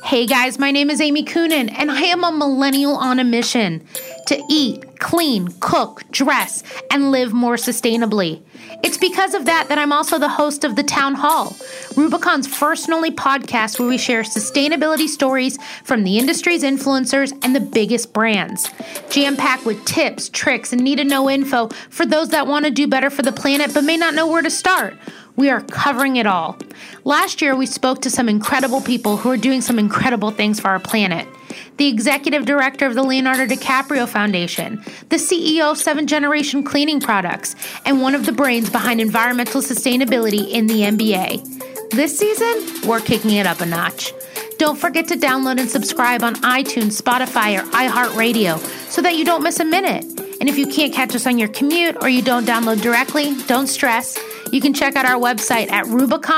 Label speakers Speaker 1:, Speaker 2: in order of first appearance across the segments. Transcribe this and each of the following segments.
Speaker 1: Hey guys, my name is Amy Coonan, and I am a millennial on a mission to eat, clean, cook, dress, and live more sustainably. It's because of that I'm also the host of The Town Hall, Rubicon's first and only podcast where we share sustainability stories from the industry's influencers and the biggest brands. Jam-packed with tips, tricks, and need-to-know info for those that want to do better for the planet but may not know where to start. We are covering it all. Last year, we spoke to some incredible people who are doing some incredible things for our planet. The executive director of the Leonardo DiCaprio Foundation, the CEO of 7th Generation Cleaning Products, and one of the brains behind environmental sustainability in the NBA. This season, we're kicking it up a notch. Don't forget to download and subscribe on iTunes, Spotify, or iHeartRadio so that you don't miss a minute. And if you can't catch us on your commute or you don't download directly, don't stress. You can check out our website at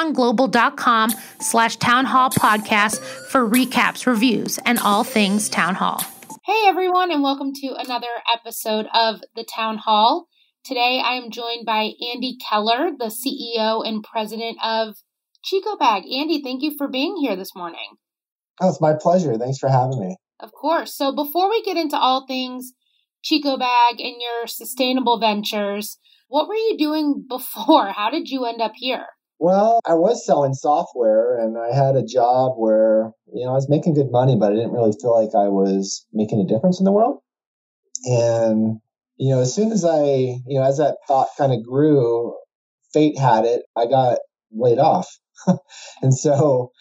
Speaker 1: rubiconglobal.com/townhallpodcast for recaps, reviews, and all things Town Hall. Hey everyone, and welcome to another episode of The Town Hall. Today I am joined by Andy Keller, the CEO and president of Chico Bag. Andy, thank you for being here this morning.
Speaker 2: Oh, it's my pleasure. Thanks for having me.
Speaker 1: Of course. So before we get into all things Chico Bag and your sustainable ventures, what were you doing before? How did you end up here?
Speaker 2: Well, I was selling software and I had a job where, I was making good money, but I didn't really feel like I was making a difference in the world. And, as soon as as that thought kind of grew, fate had it, I got laid off. And so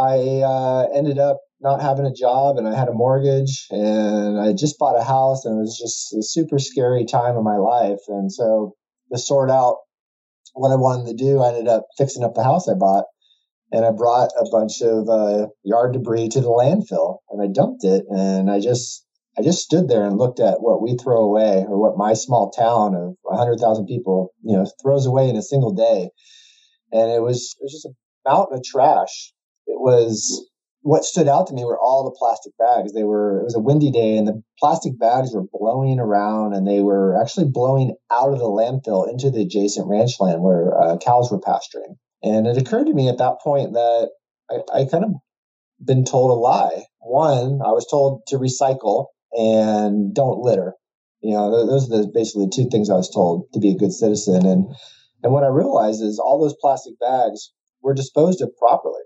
Speaker 2: I ended up not having a job and I had a mortgage and I just bought a house and it was just a super scary time of my life. And so to sort out what I wanted to do, I ended up fixing up the house I bought and I brought a bunch of yard debris to the landfill and I dumped it. And I just stood there and looked at what we throw away or what my small town of 100,000 people, throws away in a single day. And it was just a mountain of trash. It was what stood out to me were all the plastic bags. It was a windy day and the plastic bags were blowing around and they were actually blowing out of the landfill into the adjacent ranch land where cows were pasturing. And it occurred to me at that point that I kind of been told a lie. One, I was told to recycle and don't litter. Those are basically the two things I was told to be a good citizen. And what I realized is all those plastic bags were disposed of properly.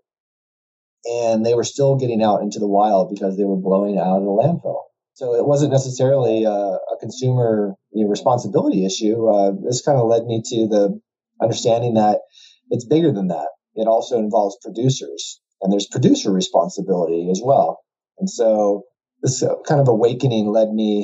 Speaker 2: And they were still getting out into the wild because they were blowing out of the landfill. So it wasn't necessarily a consumer responsibility issue. This kind of led me to the understanding that it's bigger than that. It also involves producers, and there's producer responsibility as well. And so this kind of awakening led me,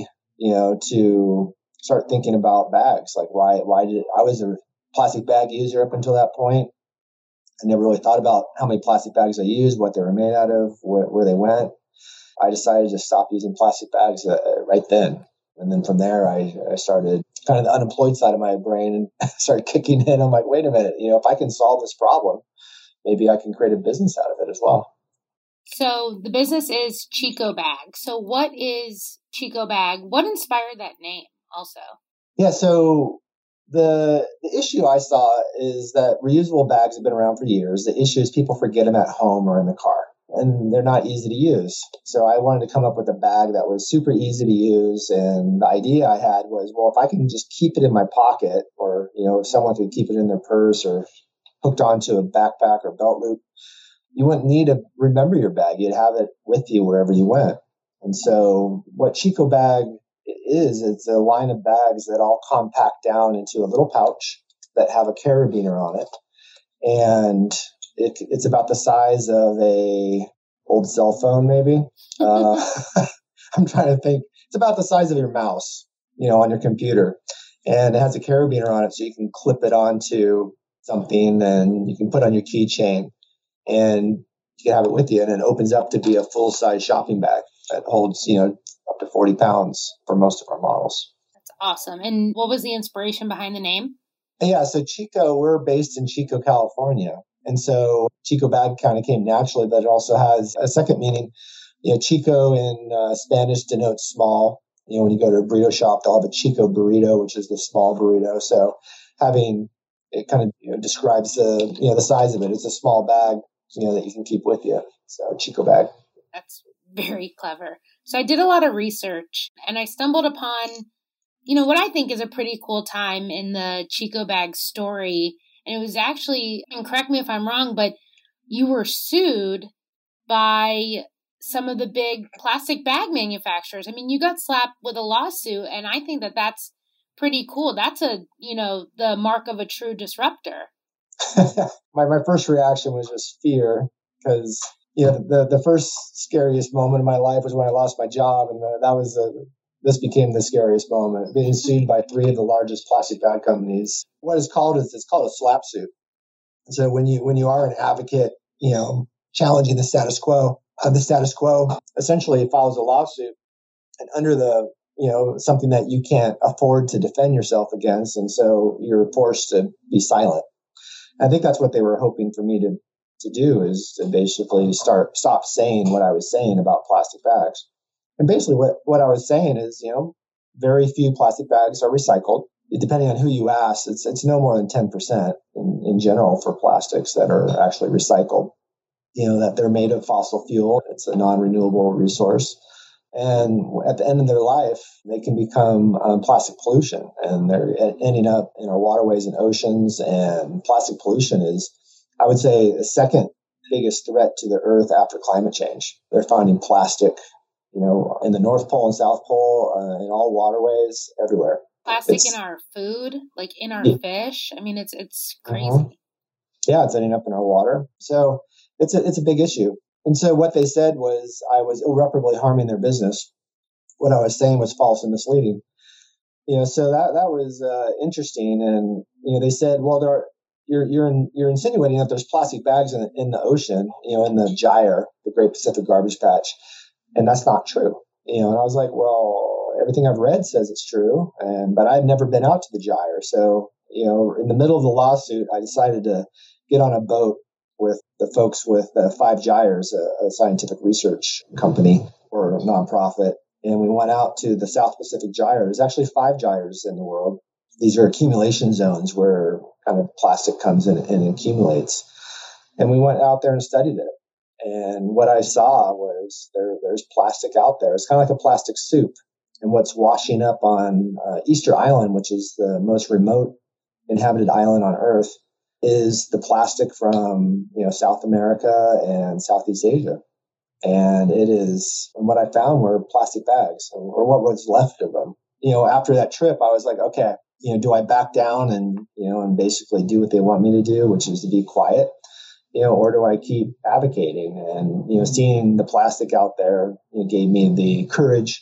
Speaker 2: to start thinking about bags. Like why did I was a plastic bag user up until that point. I never really thought about how many plastic bags I used, what they were made out of, where they went. I decided to stop using plastic bags right then. And then from there, I started kind of the unemployed side of my brain and started kicking in. I'm like, wait a minute, if I can solve this problem, maybe I can create a business out of it as well.
Speaker 1: So the business is Chico Bag. So what is Chico Bag? What inspired that name also?
Speaker 2: Yeah, so the issue I saw is that reusable bags have been around for years. The issue is people forget them at home or in the car, and they're not easy to use. So I wanted to come up with a bag that was super easy to use. And the idea I had was, well, if I can just keep it in my pocket or, if someone could keep it in their purse or hooked onto a backpack or belt loop, you wouldn't need to remember your bag. You'd have it with you wherever you went. And so what Chico Bag it's a line of bags that all compact down into a little pouch that have a carabiner on it. And it's about the size of a old cell phone, maybe. I'm trying to think. It's about the size of your mouse, on your computer. And it has a carabiner on it so you can clip it onto something and you can put on your keychain and you can have it with you. And it opens up to be a full-size shopping bag that holds, up to 40 pounds for most of our models.
Speaker 1: That's awesome. And what was the inspiration behind the name?
Speaker 2: Yeah, so Chico, we're based in Chico, California. And so Chico Bag kind of came naturally, but it also has a second meaning. Chico in Spanish denotes small. When you go to a burrito shop, they'll have a Chico burrito, which is the small burrito. So having it kind of describes the size of it. It's a small bag, that you can keep with you. So Chico Bag.
Speaker 1: That's very clever. So I did a lot of research and I stumbled upon, what I think is a pretty cool time in the Chico Bag story. And it was actually, and correct me if I'm wrong, but you were sued by some of the big plastic bag manufacturers. I mean, you got slapped with a lawsuit, and I think that that's pretty cool. That's the mark of a true disruptor.
Speaker 2: My first reaction was just fear, because the first scariest moment of my life was when I lost my job, and this became the scariest moment, being sued by 3 of the largest plastic bag companies. What it's called is a slap suit. So when you are an advocate, challenging the status quo, essentially files a lawsuit, and under the something that you can't afford to defend yourself against, and so you're forced to be silent. I think that's what they were hoping for me to do, is to basically stop saying what I was saying about plastic bags. And basically what I was saying is, very few plastic bags are recycled. Depending on who you ask, it's no more than 10% in general for plastics that are actually recycled. That they're made of fossil fuel. It's a non-renewable resource. And at the end of their life, they can become plastic pollution, and they're ending up in our waterways and oceans. And plastic pollution is, I would say, the second biggest threat to the Earth after climate change. They're finding plastic, in the North Pole and South Pole, in all waterways, everywhere.
Speaker 1: Plastic in our food, like in our fish. I mean, it's crazy. Mm-hmm.
Speaker 2: Yeah, it's ending up in our water. So it's a big issue. And so what they said was I was irreparably harming their business. What I was saying was false and misleading. So that was interesting. And they said, well, you're insinuating that there's plastic bags in the ocean, in the gyre, the Great Pacific Garbage Patch, and that's not true. And I was like, well, everything I've read says it's true, but I've never been out to the gyre. So in the middle of the lawsuit, I decided to get on a boat with the folks with 5 Gyres, a scientific research company or nonprofit. And we went out to the South Pacific Gyre. There's actually 5 gyres in the world. These are accumulation zones where kind of plastic comes in and accumulates. And we went out there and studied it. And what I saw was there's plastic out there. It's kind of like a plastic soup. And what's washing up on Easter Island, which is the most remote inhabited island on Earth, is the plastic from South America and Southeast Asia. And what I found were plastic bags, or what was left of them. After that trip, I was like, okay, do I back down and basically do what they want me to do, which is to be quiet, or do I keep advocating? And seeing the plastic out there gave me the courage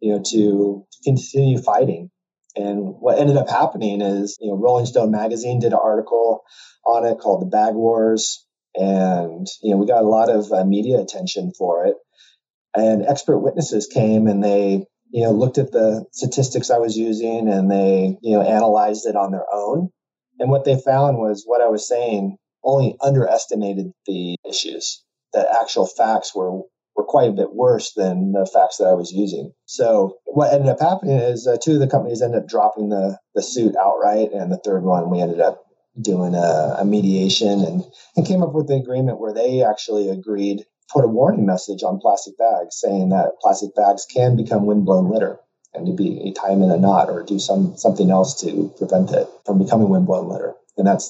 Speaker 2: to continue fighting. And what ended up happening is, Rolling Stone magazine did an article on it called The Bag Wars. And, we got a lot of media attention for it. And expert witnesses came and they, looked at the statistics I was using, and they, analyzed it on their own. And what they found was what I was saying only underestimated the issues. The actual facts were quite a bit worse than the facts that I was using. So what ended up happening is 2 of the companies ended up dropping the suit outright, and the third one we ended up doing a mediation and came up with an agreement where they actually agreed to put a warning message on plastic bags saying that plastic bags can become windblown litter, and to tie them in a knot or do something else to prevent it from becoming windblown litter. And that's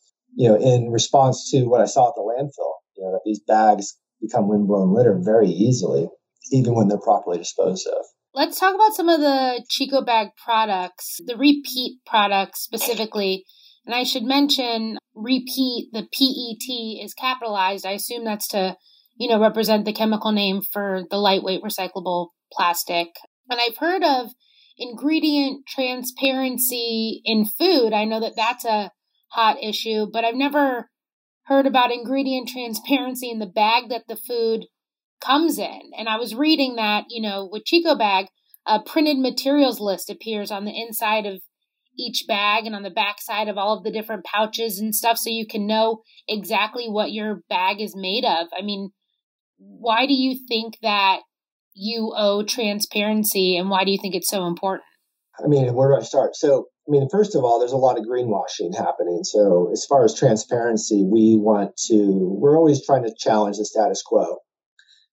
Speaker 2: in response to what I saw at the landfill, that these bags become windblown litter very easily, even when they're properly disposed of.
Speaker 1: Let's talk about some of the Chico Bag products, the repeat products specifically. And I should mention repeat, the PET is capitalized. I assume that's to, represent the chemical name for the lightweight recyclable plastic. And I've heard of ingredient transparency in food. I know that that's a hot issue, but I've never heard about ingredient transparency in the bag that the food comes in. And I was reading that, with Chico Bag, a printed materials list appears on the inside of each bag and on the back side of all of the different pouches and stuff, so you can know exactly what your bag is made of. I mean, why do you think that you owe transparency, and why do you think it's so important?
Speaker 2: I mean, where do I start? So, first of all, there's a lot of greenwashing happening. So as far as transparency, we're always trying to challenge the status quo.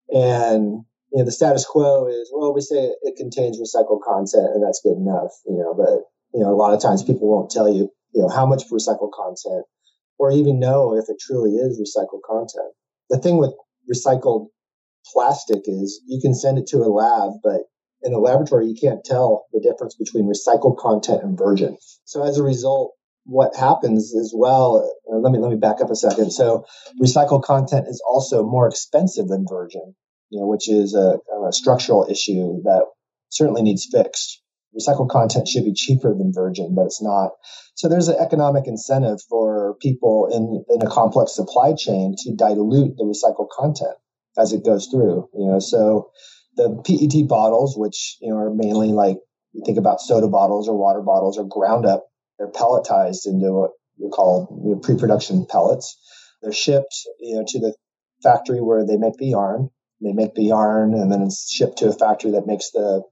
Speaker 2: And the status quo is, well, we say it contains recycled content and that's good enough, but a lot of times people won't tell you, how much recycled content or even know if it truly is recycled content. The thing with recycled plastic is you can send it to a lab, but in a laboratory, you can't tell the difference between recycled content and virgin. So as a result, what happens as well, let me back up a second. So recycled content is also more expensive than virgin, which is a structural issue that certainly needs fixed. Recycled content should be cheaper than virgin, but it's not. So there's an economic incentive for people in a complex supply chain to dilute the recycled content as it goes through. So the PET bottles, which are mainly like you think about soda bottles or water bottles, are ground up. They're pelletized into what we call pre-production pellets. They're shipped to the factory where they make the yarn. They make the yarn, and then it's shipped to a factory that makes it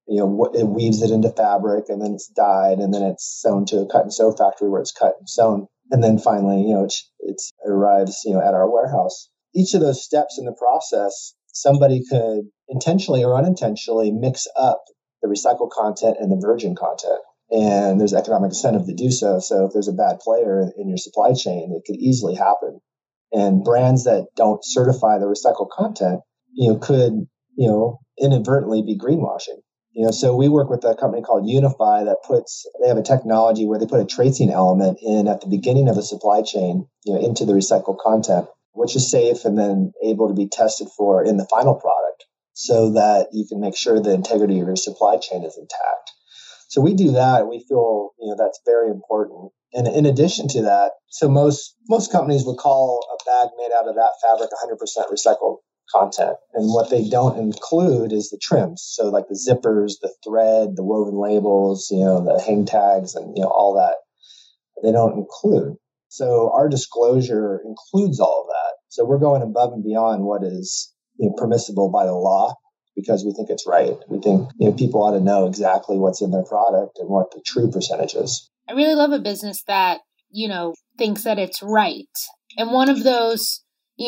Speaker 2: weaves it into fabric, and then it's dyed, and then it's sewn to a cut and sew factory where it's cut and sewn, and then finally, it arrives, at our warehouse. Each of those steps in the process, somebody could intentionally or unintentionally mix up the recycled content and the virgin content, and there's economic incentive to do so. So if there's a bad player in your supply chain, it could easily happen. And brands that don't certify the recycled content, could, inadvertently be greenwashing. So we work with a company called Unify they have a technology where they put a tracing element in at the beginning of the supply chain, into the recycled content, which is safe and then able to be tested for in the final product so that you can make sure the integrity of your supply chain is intact. So we do that, and we feel, that's very important. And in addition to that, so most companies would call a bag made out of that fabric 100% recycled content. And what they don't include is the trims. So like the zippers, the thread, the woven labels, the hang tags, and, all that they don't include. So our disclosure includes all of that. So we're going above and beyond what is permissible by the law because we think it's right. We think people ought to know exactly what's in their product and what the true percentage is.
Speaker 1: I really love a business that, thinks that it's right. And one of those,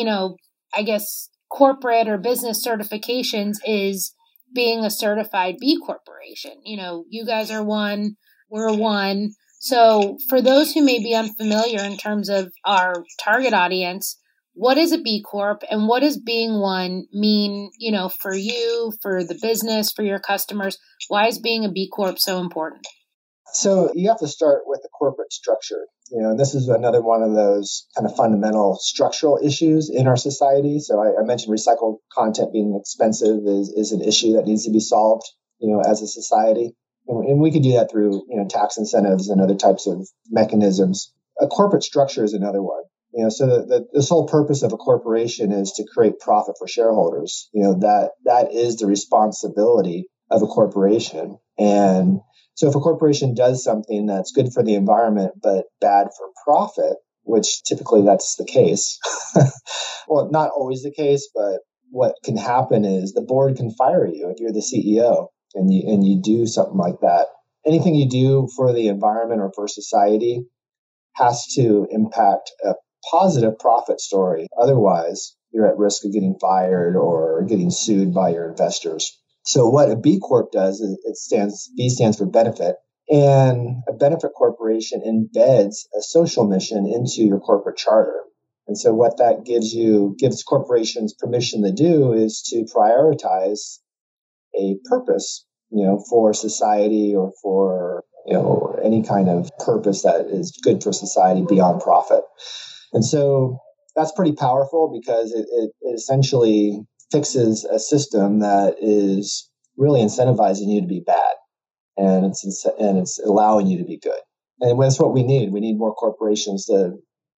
Speaker 1: I guess, corporate or business certifications is being a certified B Corporation. You guys are one, we're one. So for those who may be unfamiliar in terms of our target audience, what is a B Corp and what does being one mean, for you, for the business, for your customers? Why is being a B Corp so important?
Speaker 2: So you have to start with the corporate structure. And this is another one of those kind of fundamental structural issues in our society. So I mentioned recycled content being expensive is an issue that needs to be solved, as a society. And we could do that through, tax incentives and other types of mechanisms. A corporate structure is another one. So the sole purpose of a corporation is to create profit for shareholders. That is the responsibility of a corporation. And so if a corporation does something that's good for the environment but bad for profit, which typically that's the case, well, not always the case, but what can happen is the board can fire you if you're the CEO and you do something like that. Anything you do for the environment or for society has to impact a positive profit story. Otherwise, you're at risk of getting fired or getting sued by your investors. So what a B Corp does is B stands for benefit, and a benefit corporation embeds a social mission into your corporate charter. And so what that gives corporations permission to do is to prioritize a purpose, for society or for, any kind of purpose that is good for society beyond profit. And so that's pretty powerful because it essentially fixes a system that is really incentivizing you to be bad, and it's allowing you to be good. And that's what we need. We need more corporations to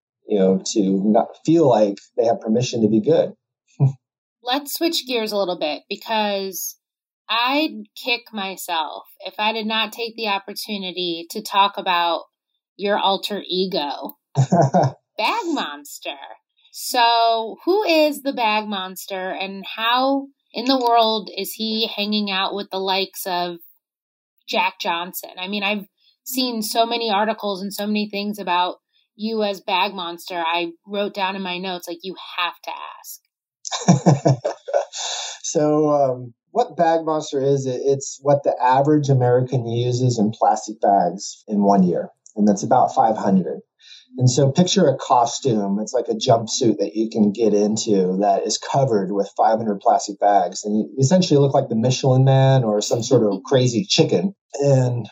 Speaker 2: not feel like they have permission to be good.
Speaker 1: Let's switch gears a little bit because I'd kick myself if I did not take the opportunity to talk about your alter ego, Bag Monster. So who is the Bag Monster and how in the world is he hanging out with the likes of Jack Johnson? I mean, I've seen so many articles and so many things about you as Bag Monster. I wrote down in my notes, you have to ask.
Speaker 2: What Bag Monster is, it's what the average American uses in plastic bags in 1 year, and that's about 500. And so picture a costume. It's like a jumpsuit that you can get into that is covered with 500 plastic bags. And you essentially look like the Michelin Man or some sort of crazy chicken. And,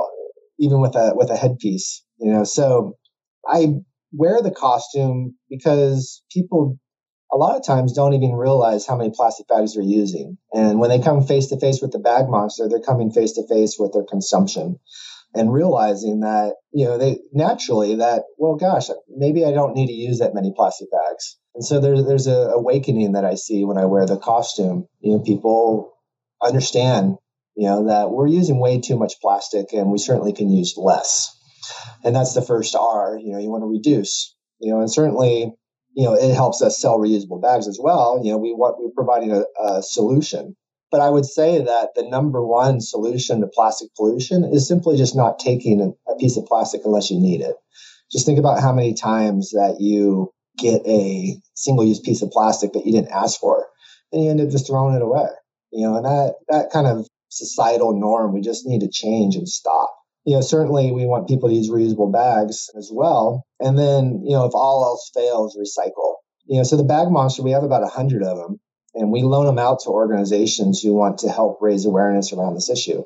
Speaker 2: even with a headpiece, so I wear the costume because people a lot of times don't even realize how many plastic bags they're using. And when they come face to face with the Bag Monster, they're coming face to face with their consumption and realizing that, they naturally that, well, gosh, maybe I don't need to use that many plastic bags. And so there's a awakening that I see when I wear the costume. People understand, that we're using way too much plastic and we certainly can use less. And that's the first R, you want to reduce, and certainly, it helps us sell reusable bags as well. We're providing a solution. But I would say that the number one solution to plastic pollution is simply just not taking a piece of plastic unless you need it. Just think about how many times that you get a single-use piece of plastic that you didn't ask for, and you end up just throwing it away. And that kind of societal norm, we just need to change and stop. Certainly we want people to use reusable bags as well. And then, if all else fails, recycle. So the Bag Monster, we have about 100 of them, and we loan them out to organizations who want to help raise awareness around this issue.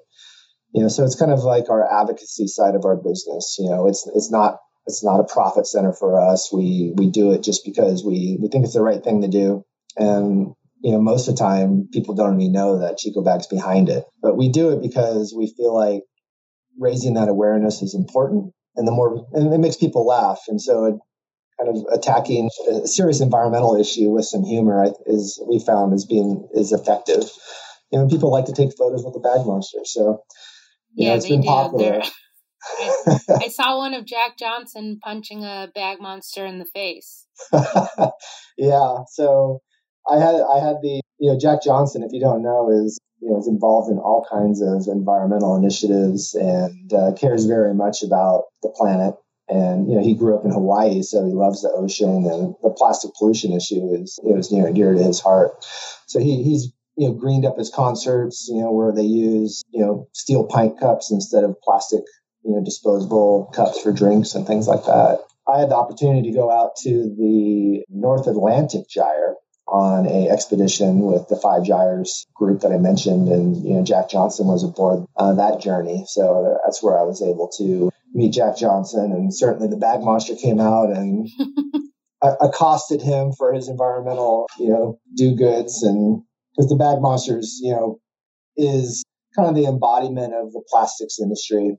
Speaker 2: So it's kind of like our advocacy side of our business. It's not a profit center for us. We do it just because we think it's the right thing to do. And, most of the time people don't even know that Chico Bag's behind it, but we do it because we feel like raising that awareness is important, and it makes people laugh. And so it kind of attacking a serious environmental issue with some humor we found is effective. People like to take photos with the Bag Monster. So, it's been popular.
Speaker 3: I saw one of Jack Johnson punching a Bag Monster in the face.
Speaker 2: Yeah. So I had the, Jack Johnson, if you don't know, is involved in all kinds of environmental initiatives and cares very much about the planet. And, he grew up in Hawaii, so he loves the ocean, and the plastic pollution issue is near and dear to his heart. So he's greened up his concerts, where they use, steel pint cups instead of plastic, disposable cups for drinks and things like that. I had the opportunity to go out to the North Atlantic Gyre on a expedition with the Five Gyres group that I mentioned, and Jack Johnson was aboard that journey. So that's where I was able to meet Jack Johnson, and certainly the Bag Monster came out and accosted him for his environmental, do-goods, and because the Bag Monsters, is kind of the embodiment of the plastics industry,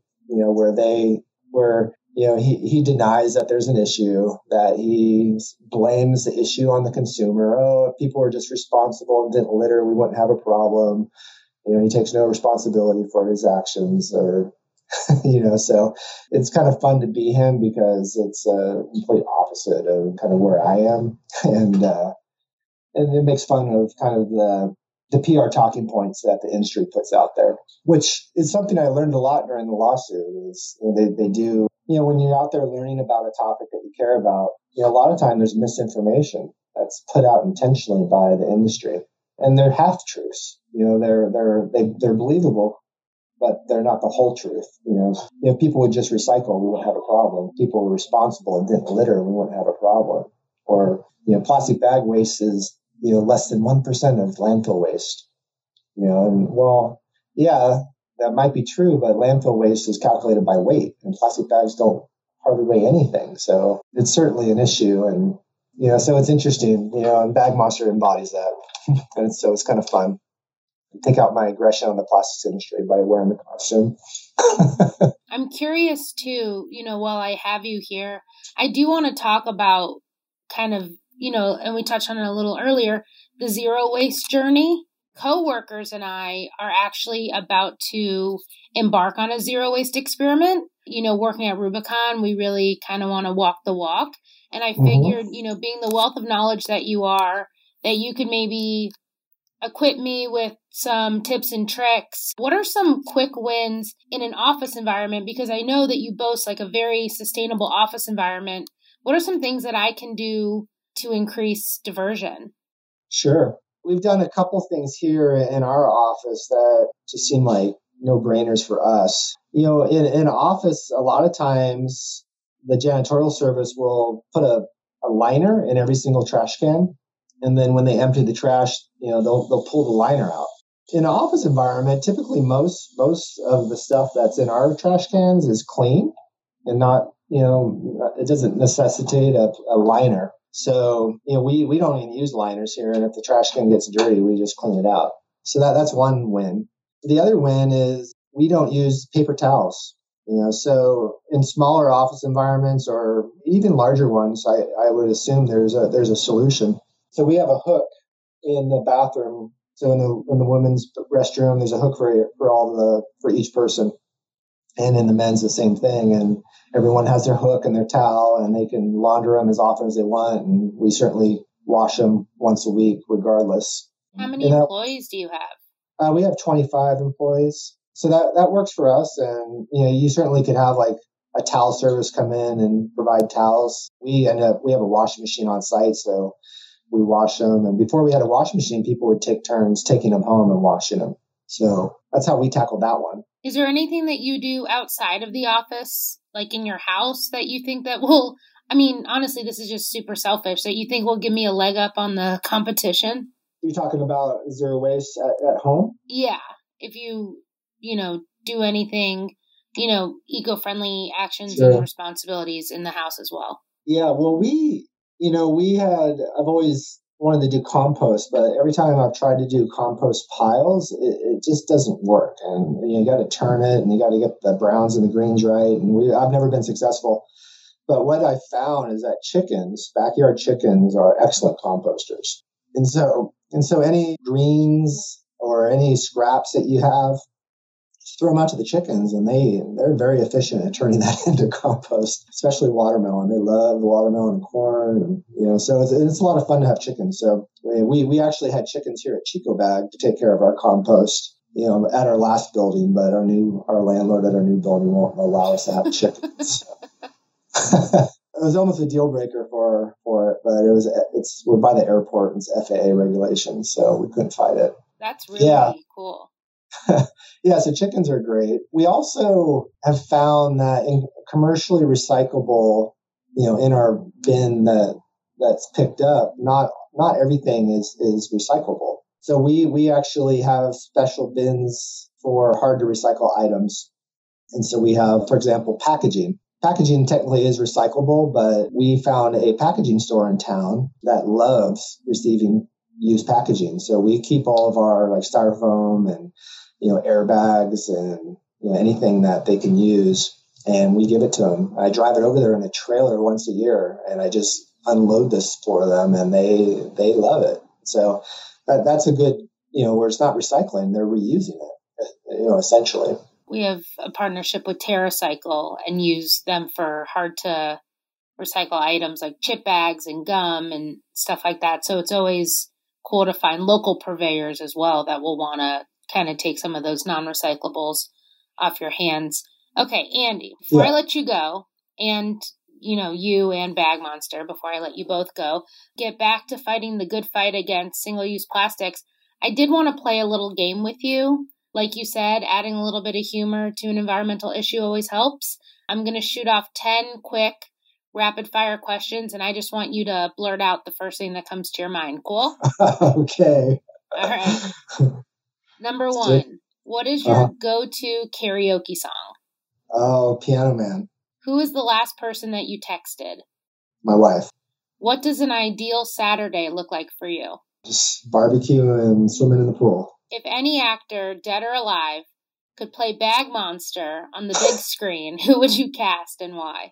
Speaker 2: where he denies that there's an issue, that he blames the issue on the consumer. Oh, if people were just responsible and didn't litter, we wouldn't have a problem. He takes no responsibility for his actions, or, so it's kind of fun to be him because it's a complete opposite of kind of where I am. And it makes fun of kind of the PR talking points that the industry puts out there, which is something I learned a lot during the lawsuit. Is they do, when you're out there learning about a topic that you care about, a lot of time there's misinformation that's put out intentionally by the industry, and they're half truths. They're believable, but they're not the whole truth. If people would just recycle, we wouldn't have a problem. If people were responsible and didn't litter, we wouldn't have a problem. Or plastic bag waste is less than 1% of landfill waste. And well, yeah, that might be true, but landfill waste is calculated by weight, and plastic bags don't hardly weigh anything. So it's certainly an issue. And, so it's interesting, and Bag Monster embodies that. And so it's kind of fun. Take out my aggression on the plastics industry by wearing the costume.
Speaker 3: I'm curious too, while I have you here, I do want to talk about kind of, and we touched on it a little earlier, the zero waste journey. Coworkers and I are actually about to embark on a zero waste experiment. Working at Rubicon, we really kind of want to walk the walk. And I figured, being the wealth of knowledge that you are, that you could maybe equip me with some tips and tricks. What are some quick wins in an office environment? Because I know that you boast like a very sustainable office environment. What are some things that I can do to increase diversion?
Speaker 2: Sure. we've done a couple things here in our office that just seem like no-brainers for us. In an office, a lot of times the janitorial service will put a liner in every single trash can. And then when they empty the trash, they'll pull the liner out. In an office environment, typically most of the stuff that's in our trash cans is clean and not, it doesn't necessitate a liner. So, we don't even use liners here. And if the trash can gets dirty, we just clean it out. So that's one win. The other win is we don't use paper towels. So in smaller office environments or even larger ones, I would assume there's a solution. So we have a hook in the bathroom. So in the women's restroom, there's a hook for each person, and in the men's the same thing. And everyone has their hook and their towel, and they can launder them as often as they want. And we certainly wash them once a week, regardless.
Speaker 3: How many employees do you have?
Speaker 2: We have 25 employees. So that works for us. And, you certainly could have like a towel service come in and provide towels. We have a washing machine on site. So we wash them. And before we had a washing machine, people would take turns taking them home and washing them. So that's how we tackled that one.
Speaker 3: Is there anything that you do outside of the office, like in your house, that you think that will, honestly, this is just super selfish, that you think will give me a leg up on the competition?
Speaker 2: You're talking about zero waste at home?
Speaker 3: Yeah. If you, do anything, eco-friendly actions and responsibilities in the house as well.
Speaker 2: Yeah. Well, I've always wanted to do compost, but every time I've tried to do compost piles, it just doesn't work. And you got to turn it, and you got to get the browns and the greens right. And I've never been successful. But what I found is that backyard chickens are excellent composters. And so any greens or any scraps that you have, just throw them out to the chickens, and they're very efficient at turning that into compost, especially watermelon. They love watermelon and corn, so it's a lot of fun to have chickens. So we actually had chickens here at Chico Bag to take care of our compost, at our last building, but our landlord at our new building won't allow us to have chickens. It was almost a deal breaker for it, but we're by the airport, and it's FAA regulations, so we couldn't fight it.
Speaker 3: That's really cool.
Speaker 2: Yeah, so chickens are great. We also have found that in commercially recyclable, in our bin that's picked up, not everything is recyclable. So we actually have special bins for hard to recycle items. And so we have, for example, packaging. Packaging technically is recyclable, but we found a packaging store in town that loves receiving used packaging. So we keep all of our like styrofoam and airbags and anything that they can use, and we give it to them. I drive it over there in a trailer once a year, and I just unload this for them, and they love it. So that's a good, where it's not recycling, they're reusing it, essentially.
Speaker 3: We have a partnership with TerraCycle and use them for hard to recycle items like chip bags and gum and stuff like that. So it's always cool to find local purveyors as well that will want to kind of take some of those non-recyclables off your hands. Okay, Andy, before I let you go, and you and Bag Monster, before I let you both go, get back to fighting the good fight against single-use plastics, I did want to play a little game with you. Like you said, adding a little bit of humor to an environmental issue always helps. I'm going to shoot off 10 quick rapid-fire questions, and I just want you to blurt out the first thing that comes to your mind. Cool?
Speaker 2: Okay.
Speaker 3: All right. Number one, what is your go-to karaoke song?
Speaker 2: Oh, Piano Man.
Speaker 3: Who is the last person that you texted?
Speaker 2: My wife.
Speaker 3: What does an ideal Saturday look like for you?
Speaker 2: Just barbecue and swimming in the pool.
Speaker 3: If any actor, dead or alive, could play Bag Monster on the big screen, who would you cast and why?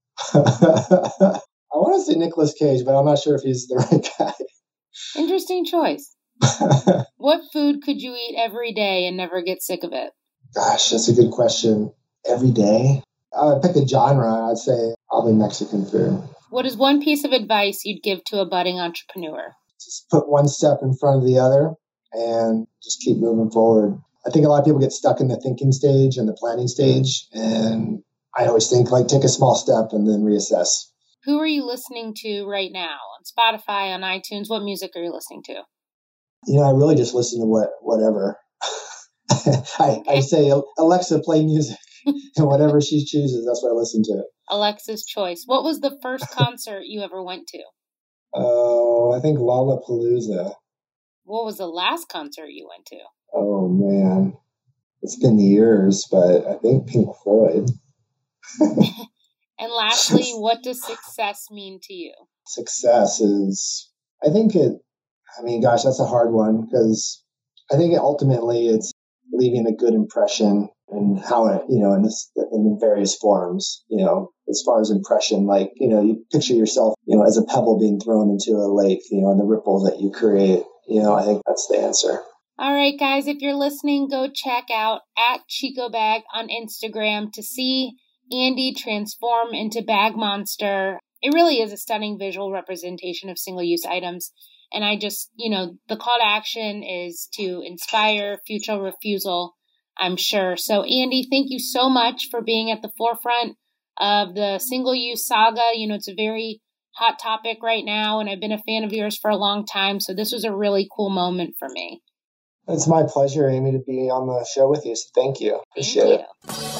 Speaker 2: I want to say Nicolas Cage, but I'm not sure if he's the right guy.
Speaker 3: Interesting choice. What food could you eat every day and never get sick of it?
Speaker 2: Gosh, that's a good question. Every day? I would pick a genre. I'd say probably Mexican food.
Speaker 3: What is one piece of advice you'd give to a budding entrepreneur?
Speaker 2: Just put one step in front of the other and just keep moving forward. I think a lot of people get stuck in the thinking stage and the planning stage. And I always think take a small step and then reassess.
Speaker 3: Who are you listening to right now? On Spotify, on iTunes? What music are you listening to?
Speaker 2: I really just listen to whatever. I say, Alexa, play music. And whatever she chooses, that's what I listen to.
Speaker 3: Alexa's choice. What was the first concert you ever went to?
Speaker 2: Oh, I think Lollapalooza.
Speaker 3: What was the last concert you went to?
Speaker 2: Oh, man. It's been years, but I think Pink Floyd.
Speaker 3: And lastly, what does success mean to you?
Speaker 2: Success is, gosh, that's a hard one, because I think ultimately it's leaving a good impression and how it, in the various forms, as far as impression, like, you picture yourself, as a pebble being thrown into a lake, and the ripples that you create, I think that's the answer.
Speaker 3: All right, guys, if you're listening, go check out @ChicoBag on Instagram to see Andy transform into Bag Monster. It really is a stunning visual representation of single-use items. And I just, the call to action is to inspire future refusal, I'm sure. So, Andy, thank you so much for being at the forefront of the single-use saga. It's a very hot topic right now, and I've been a fan of yours for a long time. So this was a really cool moment for me.
Speaker 2: It's my pleasure, Amy, to be on the show with you. So thank you. Appreciate it.